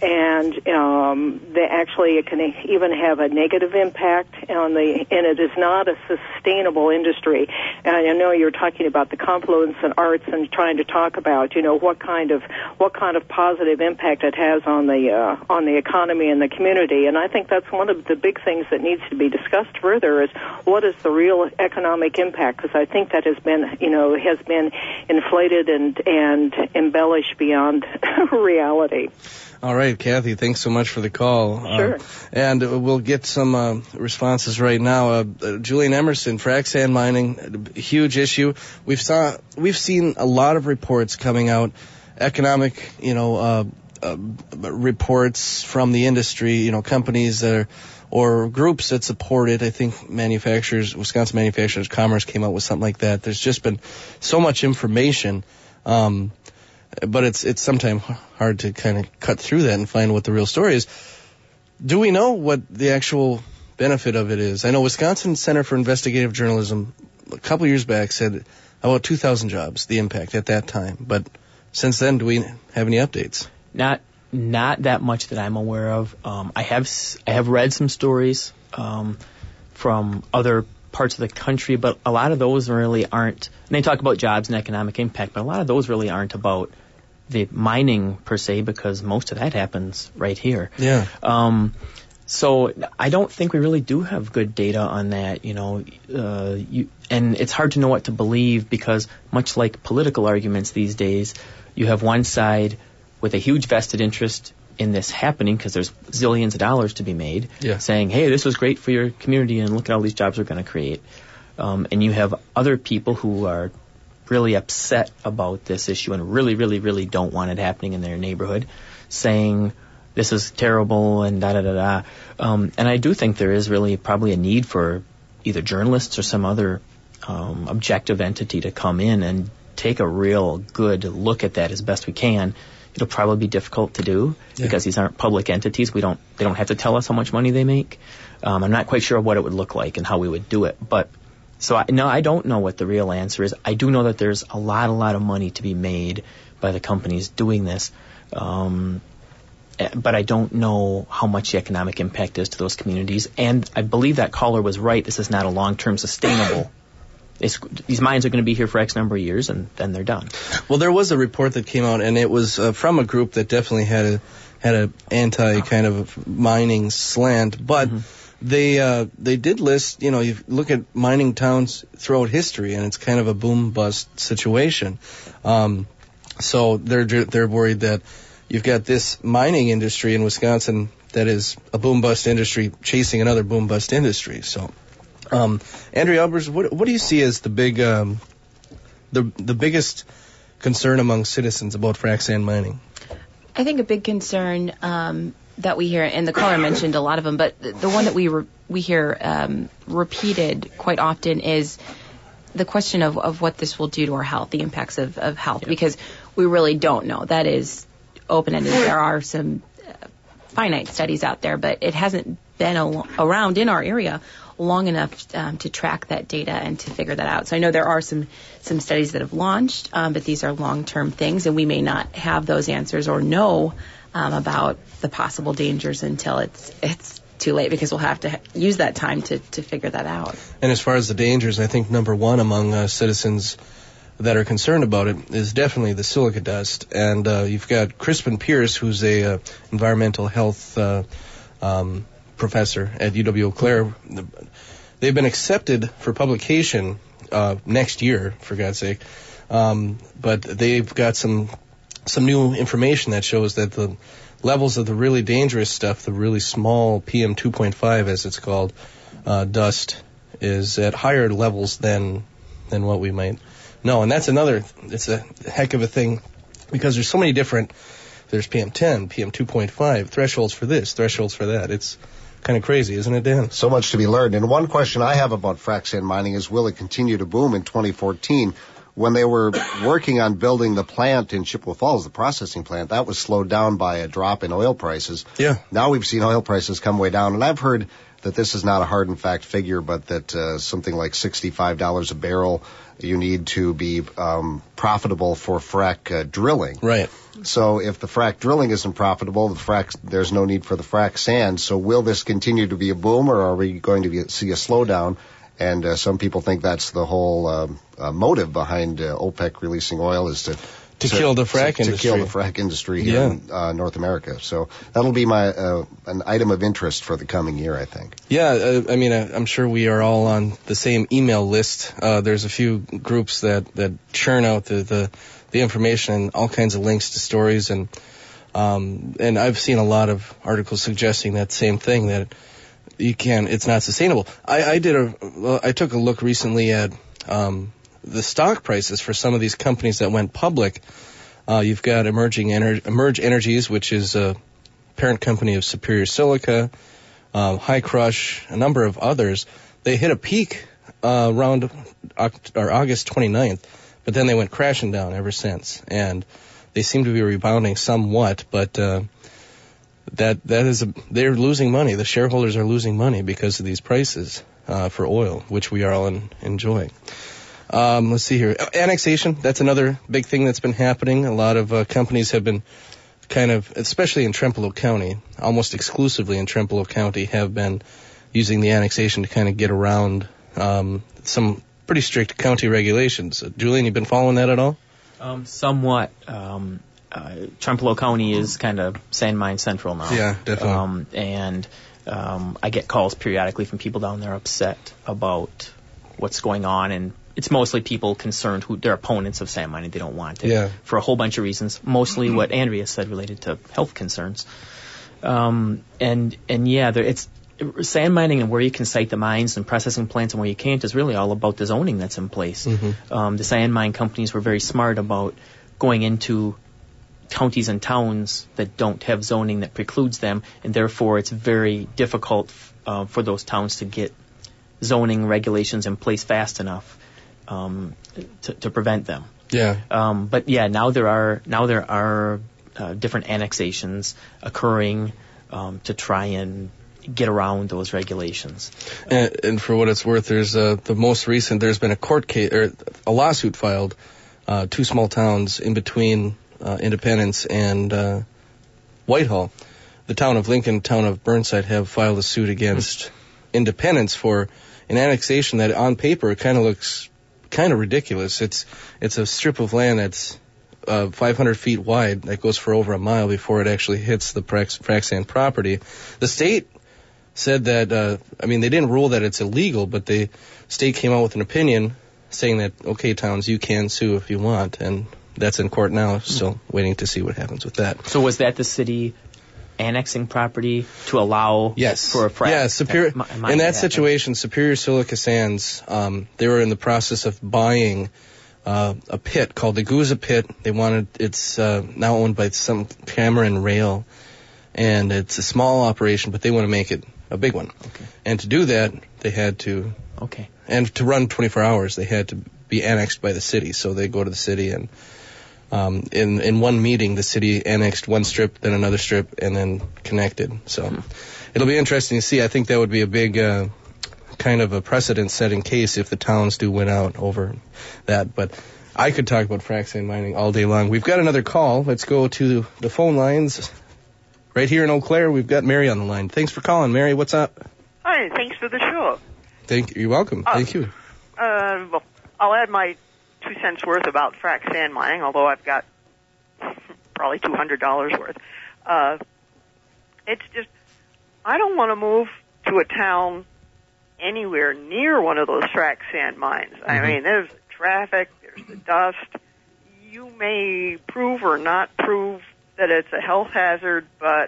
And um, they actually it can even have a negative impact on the, and it is not a sustainable industry. And I know you're talking about the confluence and arts and trying to talk about, you know, what kind of what kind of positive impact it has on the uh, on the economy and the community. And I think that's one of the big things that needs to be discussed further is what is the real economic impact? Because I think that has been, you know, has been inflated and and embellished beyond reality. All right, Kathy, thanks so much for the call. Sure. Uh, and uh, we'll get some uh, responses right now. Uh, uh, Julian Emerson, frac sand mining, a huge issue. We've saw we've seen a lot of reports coming out, economic, you know, uh, uh, reports from the industry, you know, companies that are, or groups that support it. I think manufacturers, Wisconsin Manufacturers Commerce came out with something like that. There's just been so much information. Um, But it's it's sometimes hard to kind of cut through that and find what the real story is. Do we know what the actual benefit of it is? I know Wisconsin Center for Investigative Journalism a couple years back said about two thousand jobs, the impact at that time. But since then, do we have any updates? Not not that much that I'm aware of. Um, I have I have read some stories um, from other parts of the country, but a lot of those really aren't. And they talk about jobs and economic impact, but a lot of those really aren't about the mining per se, because most of that happens right here. Yeah. Um, so I don't think we really do have good data on that, you know, uh, you, and it's hard to know what to believe because much like political arguments these days, you have one side with a huge vested interest in this happening because there's zillions of dollars to be made, yeah. saying, hey, this was great for your community and look at all these jobs we're going to create. Um, and you have other people who are really upset about this issue and really, really, really don't want it happening in their neighborhood, saying this is terrible and da-da-da-da. Um, and I do think there is really probably a need for either journalists or some other um, objective entity to come in and take a real good look at that as best we can. It'll probably be difficult to do yeah. because these aren't public entities. We don't, they don't have to tell us how much money they make. Um, I'm not quite sure what it would look like and how we would do it, but So, I, no, I don't know what the real answer is. I do know that there's a lot, a lot of money to be made by the companies doing this. Um, but I don't know how much the economic impact is to those communities. And I believe that caller was right. This is not a long-term sustainable. It's, these mines are going to be here for X number of years, and then they're done. Well, there was a report that came out, and it was uh, from a group that definitely had a had a anti kind of mining slant, but. Mm-hmm. They uh, they did list, you know, you look at mining towns throughout history, and it's kind of a boom-bust situation. Um, so they're they're worried that you've got this mining industry in Wisconsin that is a boom-bust industry chasing another boom-bust industry. So, um, Andrea Albers, what what do you see as the big um, the the biggest concern among citizens about frac sand mining? I think a big concern. Um, that we hear, and the caller mentioned a lot of them, but the one that we re- we hear um, repeated quite often is the question of, of what this will do to our health, the impacts of, of health, yeah. because we really don't know. That is open-ended. There are some uh, finite studies out there, but it hasn't been al- around in our area long enough um, to track that data and to figure that out. So I know there are some, some studies that have launched, um, but these are long-term things, and we may not have those answers or know Um, about the possible dangers until it's it's too late, because we'll have to ha- use that time to, to figure that out. And as far as the dangers, I think number one among uh, citizens that are concerned about it is definitely the silica dust. And uh, you've got Crispin Pierce, who's a uh, environmental health uh, um, professor at U W Eau Claire. They've been accepted for publication uh, next year, for God's sake. Um, but they've got some some new information that shows that the levels of the really dangerous stuff, the really small P M two point five, as it's called, uh, dust, is at higher levels than than what we might know. And that's another, it's a heck of a thing, because there's so many different, there's P M ten, P M two point five, thresholds for this, thresholds for that. It's kind of crazy, isn't it, Dan? So much to be learned. And one question I have about frac sand mining is, will it continue to boom in twenty fourteen? When they were working on building the plant in Chippewa Falls, the processing plant, that was slowed down by a drop in oil prices. Yeah. Now we've seen oil prices come way down, and I've heard that this is not a hard and fact figure, but that uh, something like sixty-five dollars a barrel you need to be um, profitable for frac uh, drilling. Right. So if the frac drilling isn't profitable, the frac, there's no need for the frac sand. So will this continue to be a boom, or are we going to be, see a slowdown? And uh, some people think that's the whole um, uh, motive behind uh, OPEC releasing oil, is to To, to kill the frac to, industry. To kill the frac industry here yeah. in uh, North America. So that'll be my uh, an item of interest for the coming year, I think. Yeah, uh, I mean, uh, I'm sure we are all on the same email list. Uh, there's a few groups that, that churn out the, the, the information and all kinds of links to stories. And um, and I've seen a lot of articles suggesting that same thing, that you can, it's not sustainable. I, I did a, well, I took a look recently at um, the stock prices for some of these companies that went public. Uh, you've got Emerging Ener- Emerge Energies, which is a parent company of Superior Silica, uh, High Crush, a number of others. They hit a peak uh, around Oct- or August twenty-ninth, but then they went crashing down ever since. And they seem to be rebounding somewhat, but uh, that that is a, they're losing money. The shareholders are losing money because of these prices uh, for oil, which we are all in, enjoying. Um, let's see here. Annexation, that's another big thing that's been happening. A lot of uh, companies have been kind of, especially in Trempealeau County, almost exclusively in Trempealeau County, have been using the annexation to kind of get around um, some pretty strict county regulations. Uh, Julian, you've been following that at all? Um, somewhat. Um, uh, Trempealeau County is kind of sand mine central now. Yeah, definitely. Um, and um, I get calls periodically from people down there upset about what's going on, and it's mostly people concerned who they're opponents of sand mining. They don't want it yeah. for a whole bunch of reasons. Mostly what Andrea said related to health concerns. Um, and and yeah, there, it's sand mining and where you can site the mines and processing plants and where you can't is really all about the zoning that's in place. Mm-hmm. Um, the sand mine companies were very smart about going into counties and towns that don't have zoning that precludes them, and therefore it's very difficult uh, for those towns to get zoning regulations in place fast enough um, to, to prevent them. Yeah. Um, but yeah, now there are now there are uh, different annexations occurring um, to try and get around those regulations. And, and for what it's worth, there's uh, the most recent. There's been a court case or a lawsuit filed. Uh, two small towns in between uh, Independence and uh, Whitehall. The town of Lincoln, town of Burnside have filed a suit against Independence for an annexation that, on paper, kind of looks kind of ridiculous. It's it's a strip of land that's uh, five hundred feet wide that goes for over a mile before it actually hits the frac, frac sand property. The state said that, uh, I mean, they didn't rule that it's illegal, but the state came out with an opinion saying that, okay, towns, you can sue if you want, and that's in court now, still waiting to see what happens with that. So was that the city annexing property to allow yes. for a frac? Yeah, Superior, that, in that, that situation, Superior Silica Sands, um, they were in the process of buying uh, a pit called the Guza Pit. They wanted, it's uh, now owned by some Cameron Rail, and it's a small operation, but they want to make it a big one. Okay. And to do that, they had to, okay. and to run twenty-four hours, they had to be annexed by the city. So they go to the city, and um, in in one meeting, the city annexed one strip, then another strip, and then connected. So hmm. it'll be interesting to see. I think that would be a big uh, kind of a precedent-setting case if the towns do win out over that. But I could talk about frac sand mining all day long. We've got another call. Let's go to the phone lines. Right here in Eau Claire, we've got Mary on the line. Thanks for calling, Mary. What's up? Hi, thanks for the show. Thank you. You're welcome. Uh, Thank you. Uh, well, I'll add my two cents worth about frac sand mining, although I've got probably two hundred dollars worth. Uh, it's just, I don't want to move to a town anywhere near one of those frac sand mines. Mm-hmm. I mean, there's the traffic, there's the dust. You may prove or not prove that it's a health hazard, but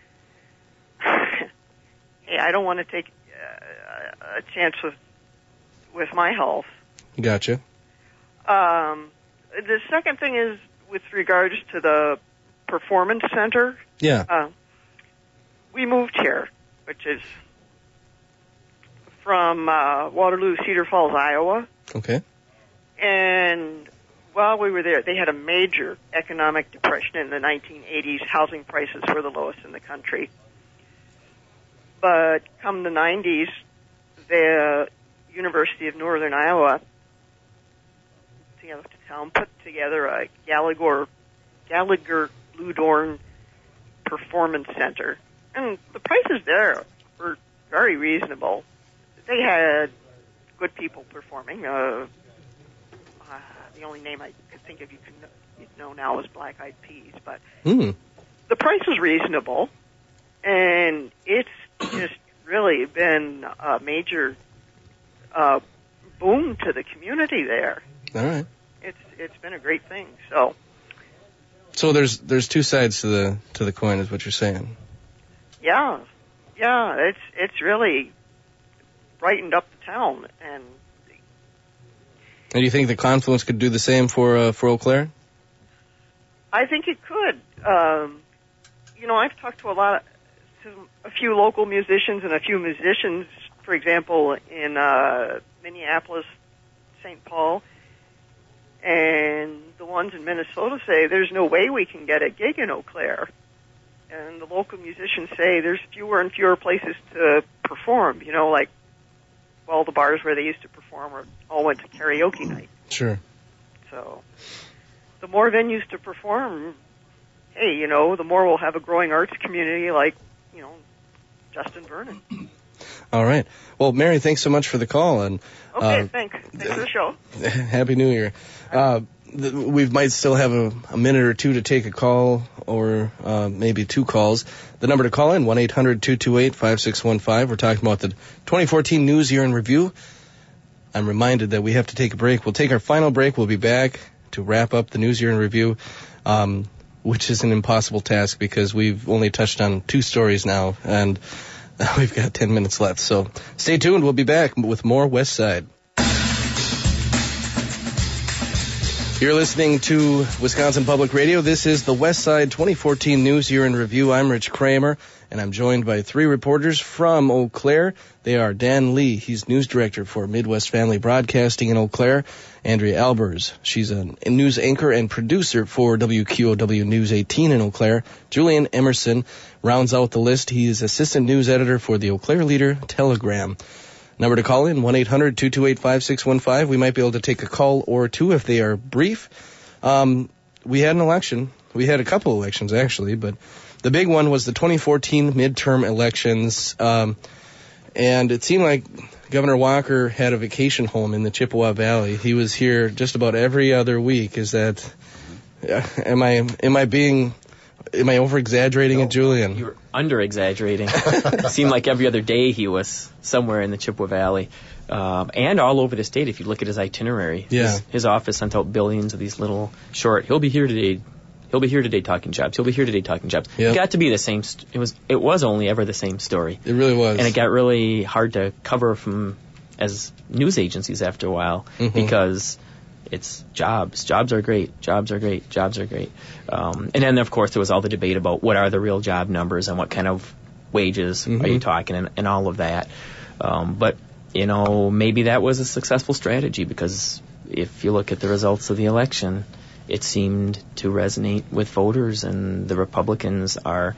hey, I don't want to take uh, a chance with with my health. Gotcha. Um, the second thing is with regards to the Performance Center. Yeah. Uh, we moved here, which is from uh, Waterloo, Cedar Falls, Iowa. Okay. And while we were there, they had a major economic depression in the nineteen eighties. Housing prices were the lowest in the country. But come the nineties, the University of Northern Iowa town put together a Gallagher Gallagher Blue Dorn Performance Center, and the prices there were very reasonable. They had good people performing. Uh, uh, the only name I could think of you can know, know now is Black Eyed Peas, but mm. the price was reasonable, and it's just really been a major uh, boom to the community there. All right. It's it's been a great thing. So. So there's there's two sides to the to the coin, is what you're saying. Yeah, yeah. It's it's really brightened up the town, and. And do you think the Confluence could do the same for uh, for Eau Claire? I think it could. Um, you know, I've talked to a lot of to a few local musicians and a few musicians, for example, in uh, Minneapolis, Saint Paul. And the ones in Minnesota say there's no way we can get a gig in Eau Claire. And the local musicians say there's fewer and fewer places to perform. You know, like, well, the bars where they used to perform were, all went to karaoke night. Sure. So the more venues to perform, hey, you know, the more we'll have a growing arts community like, you know, Justin Vernon. All right. Well, Mary, thanks so much for the call. And Okay, uh, thanks. Thanks for the show. Happy New Year. Uh, th- we might still have a, a minute or two to take a call, or uh, maybe two calls. The number to call in, one eight hundred two two eight five six one five. We're talking about the twenty fourteen News Year in Review. I'm reminded that we have to take a break. We'll take our final break. We'll be back to wrap up the News Year in Review, um, which is an impossible task because we've only touched on two stories now, and we've got ten minutes left. So stay tuned. We'll be back with more West Side. You're listening to Wisconsin Public Radio. This is the West Side twenty fourteen News Year in Review. I'm Rich Kramer, and I'm joined by three reporters from Eau Claire. They are Dan Lee. He's news director for Midwest Family Broadcasting in Eau Claire. Andrea Albers. She's a news anchor and producer for W Q O W News eighteen in Eau Claire. Julian Emerson rounds out the list. He is assistant news editor for the Eau Claire Leader Telegram. Number to call in, one eight hundred two two eight five six one five. We might be able to take a call or two if they are brief. Um, we had an election. We had a couple elections, actually, but the big one was the twenty fourteen midterm elections. Um, and it seemed like Governor Walker had a vacation home in the Chippewa Valley. He was here just about every other week. Is that, uh, am I, am I being... Am I over-exaggerating no, it, Julian? You're under-exaggerating. It seemed like every other day he was somewhere in the Chippewa Valley. Um, and all over the state, if you look at his itinerary. Yeah. His, his office sent out billions of these little short, he'll be here today, he'll be here today talking jobs, he'll be here today talking jobs. Yep. It got to be the same, st- it was it was only ever the same story. It really was. And it got really hard to cover from, as news agencies after a while, mm-hmm. because... It's jobs. Jobs are great. Jobs are great. Jobs are great. Um, and then, of course, there was all the debate about what are the real job numbers and what kind of wages mm-hmm. are you talking and, and all of that. Um, but, you know, maybe that was a successful strategy because if you look at the results of the election, it seemed to resonate with voters, and the Republicans are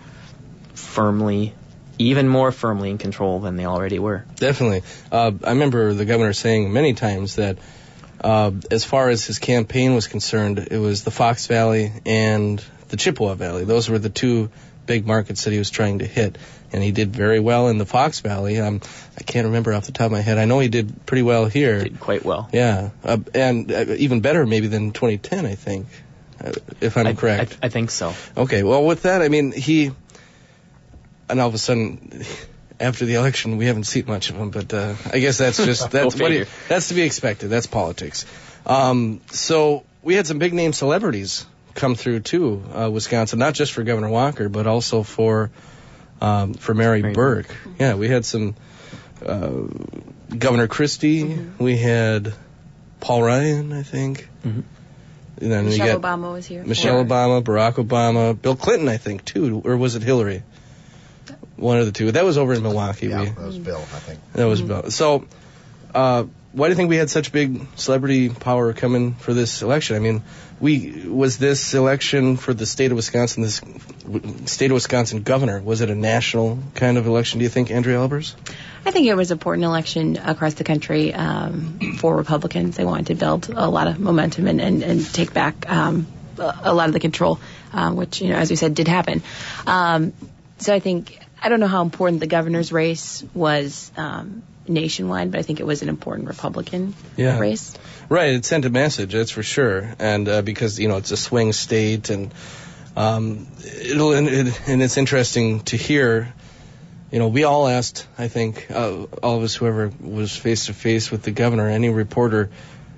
firmly, even more firmly in control than they already were. Definitely. Uh, I remember the governor saying many times that Uh, as far as his campaign was concerned, it was the Fox Valley and the Chippewa Valley. Those were the two big markets that he was trying to hit, and he did very well in the Fox Valley. Um, I can't remember off the top of my head. I know he did pretty well here. Did quite well. Yeah, uh, and uh, even better maybe than twenty ten, I think, uh, if I'm I, correct. I, I think so. Okay, well, with that, I mean, he... and all of a sudden, after the election, we haven't seen much of him. But uh, I guess that's just that's what he, that's to be expected. That's politics. Um, so we had some big name celebrities come through too, uh, Wisconsin, not just for Governor Walker, but also for um, for Mary, Mary Burke. Burke. Yeah, we had some uh, Governor Christie. Mm-hmm. We had Paul Ryan, I think. Mm-hmm. And then Michelle we got Obama was here. Michelle Obama, Barack Obama, Bill Clinton, I think, too. Or was it Hillary? One of the two. That was over in Milwaukee. Yeah, we, that was Bill, I think. That was Mm-hmm. Bill. So, uh, why do you think we had such big celebrity power coming for this election? I mean, we was this election for the state of Wisconsin, this w- state of Wisconsin governor, was it a national kind of election, do you think, Andrea Albers? I think it was an important election across the country um, for Republicans. They wanted to build a lot of momentum and, and, and take back um, a lot of the control, uh, which, you know, as we said, did happen. Um, so I think, I don't know how important the governor's race was um, nationwide, but I think it was an important Republican yeah. race. Right, it sent a message, that's for sure. And uh, because, you know, it's a swing state, and um, it'll and, it, and it's interesting to hear. You know, we all asked, I think, uh, all of us, whoever was face-to-face with the governor, any reporter,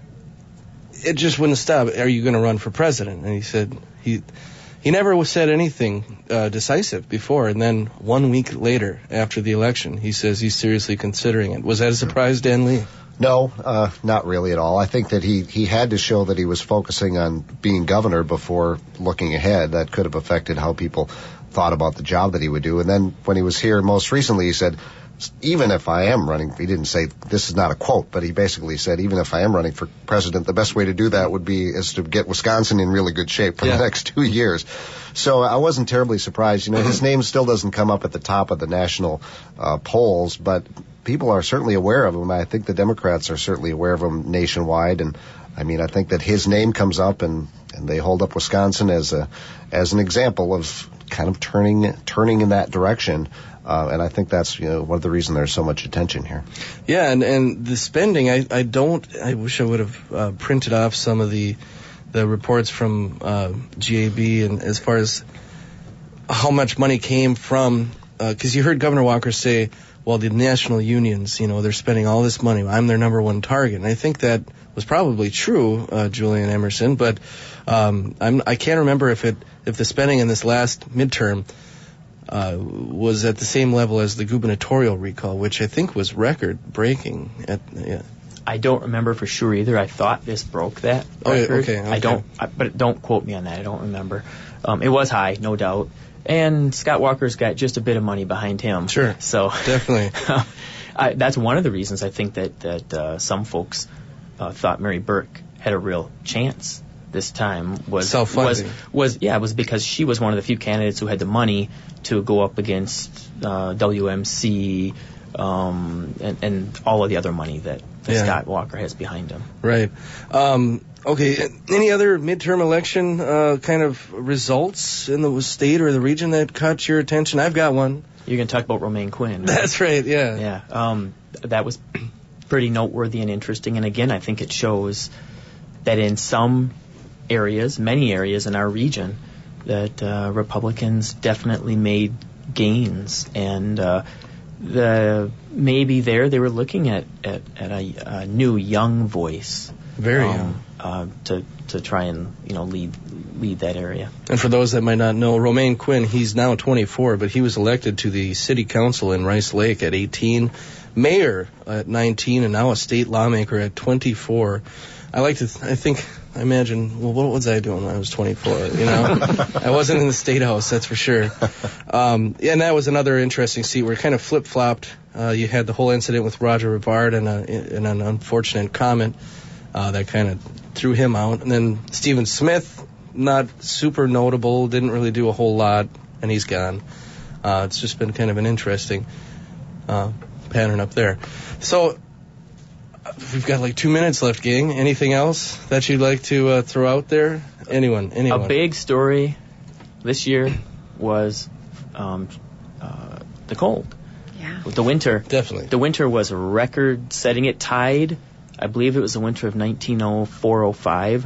it just wouldn't stop. Are you going to run for president? And he said, he he never said anything uh, decisive before. And then one week later, after the election, he says he's seriously considering it. Was that a surprise, Dan Lee? No, uh, not really at all. I think that he, he had to show that he was focusing on being governor before looking ahead. That could have affected how people thought about the job that he would do. And then when he was here most recently, he said, even if I am running, he didn't say, this is not a quote, but he basically said, even if I am running for president, the best way to do that would be is to get Wisconsin in really good shape for yeah. the next two years. So I wasn't terribly surprised. You know, his name still doesn't come up at the top of the national uh, polls, but people are certainly aware of him. I think the Democrats are certainly aware of him nationwide. And I mean, I think that his name comes up, and, and they hold up Wisconsin as a as an example of kind of turning turning in that direction. Uh, and I think that's, you know, one of the reasons there's so much attention here. Yeah, and, and the spending, I, I don't, I wish I would have uh, printed off some of the the reports from uh, G A B, and as far as how much money came from, because uh, you heard Governor Walker say, well, the national unions, you know, they're spending all this money. I'm their number one target. And I think that was probably true, uh, Julian Emerson, but um, I'm, I can't remember if it if the spending in this last midterm uh, was at the same level as the gubernatorial recall, which I think was record-breaking. At, yeah. I don't remember for sure either. I thought this broke that oh, record. Okay, okay. I don't, I, but don't quote me on that. I don't remember. Um, it was high, no doubt. And Scott Walker's got just a bit of money behind him. Sure. So definitely. I, that's one of the reasons I think that that uh, some folks uh, thought Mary Burke had a real chance this time. Was self-funding. Was, was yeah, it was because she was one of the few candidates who had the money to go up against uh, W M C um, and, and all of the other money that, that yeah. Scott Walker has behind him. Right. Um, okay. Any other midterm election uh, kind of results in the state or the region that caught your attention? I've got one. You're going to talk about Romaine Quinn. Right? That's right. Yeah. Yeah. Um, that was pretty noteworthy and interesting. And again, I think it shows that in some areas, many areas in our region, that uh, Republicans definitely made gains. And uh, the maybe there they were looking at, at, at a, a new young voice. Very um, young. Uh, to to try and you know lead lead that area. And for those that might not know, Romaine Quinn, he's now twenty-four, but he was elected to the city council in Rice Lake at eighteen, mayor at nineteen, and now a state lawmaker at twenty-four. I like to, th- I think, I imagine, well, what was I doing when I was twenty-four? You know, I wasn't in the state house, that's for sure. Um, and that was another interesting seat where it kind of flip flopped. Uh, you had the whole incident with Roger Rivard and, a, and an unfortunate comment uh, that kind of threw him out. And then Stephen Smith, not super notable, didn't really do a whole lot, and he's gone. Uh, it's just been kind of an interesting uh, pattern up there. So we've got like two minutes left, gang. Anything else that you'd like to uh, throw out there? Anyone? Anyone? A big story this year was um, uh, the cold. Yeah. The winter. Definitely. The winter was record-setting. It tied, I believe it was the winter of nineteen oh four oh five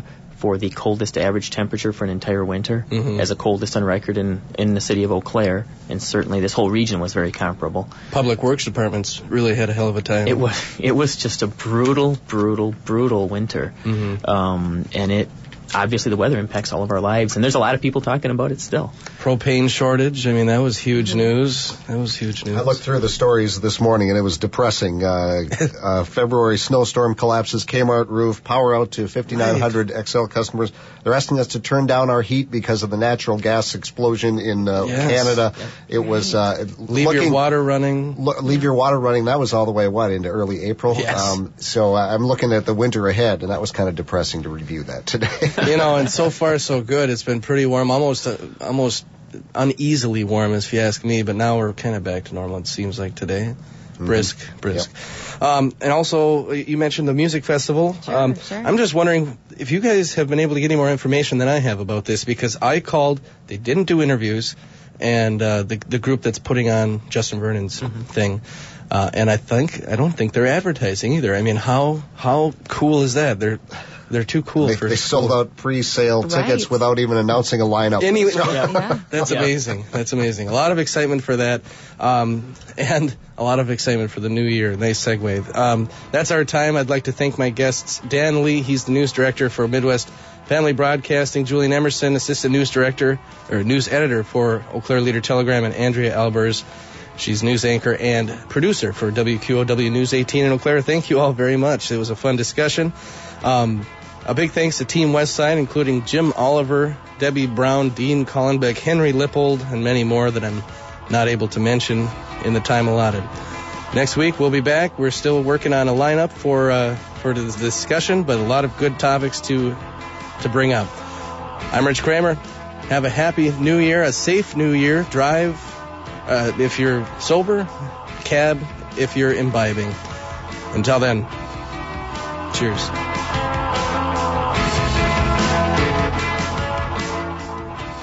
for the coldest average temperature for an entire winter, Mhm. as the coldest on record in, in the city of Eau Claire, and certainly this whole region was very comparable. Public Works departments really had a hell of a time. It was it was just a brutal, brutal, brutal winter, Mhm. um, and it obviously the weather impacts all of our lives, and there's a lot of people talking about it still. Propane shortage. I mean, that was huge news. That was huge news. I looked through the stories this morning, and it was depressing. Uh, uh, February snowstorm collapses Kmart roof, power out to fifty-nine hundred X L customers. They're asking us to turn down our heat because of the natural gas explosion in uh, Yes. Canada. It was uh, Leave looking, your water running. lo- leave your water running. That was all the way what into early April. Yes. Um, so uh, I'm looking at the winter ahead, and that was kind of depressing to review that today. You know, and so far so good. It's been pretty warm, almost uh, almost uneasily warm, if you ask me. But now we're kind of back to normal. It seems like today, brisk, brisk. Um, and also, you mentioned the music festival. Sure, um, sure. I'm just wondering if you guys have been able to get any more information than I have about this, because I called. They didn't do interviews, and uh, the the group that's putting on Justin Vernon's thing. Uh, and I think I don't think they're advertising either. I mean, how how cool is that? They're they're too cool they, for they sold out pre-sale tickets Right. without even announcing a lineup. Any, Yeah. That's Yeah. amazing. That's amazing. A lot of excitement for that, um, and a lot of excitement for the new year. Nice segue. Um, that's our time. I'd like to thank my guests, Dan Lee. He's the news director for Midwest Family Broadcasting. Julian Emerson, assistant news director or news editor for Eau Claire Leader Telegram, and Andrea Albers. She's news anchor and producer for W Q O W News eighteen in Eau Claire. Thank you all very much. It was a fun discussion. Um, a big thanks to Team Westside, including Jim Oliver, Debbie Brown, Dean Collenbeck, Henry Lippold, and many more that I'm not able to mention in the time allotted. Next week we'll be back. We're still working on a lineup for uh, for this discussion, but a lot of good topics to to bring up. I'm Rich Kramer. Have a happy new year, a safe new year. Drive uh, if you're sober, cab if you're imbibing. Until then, cheers.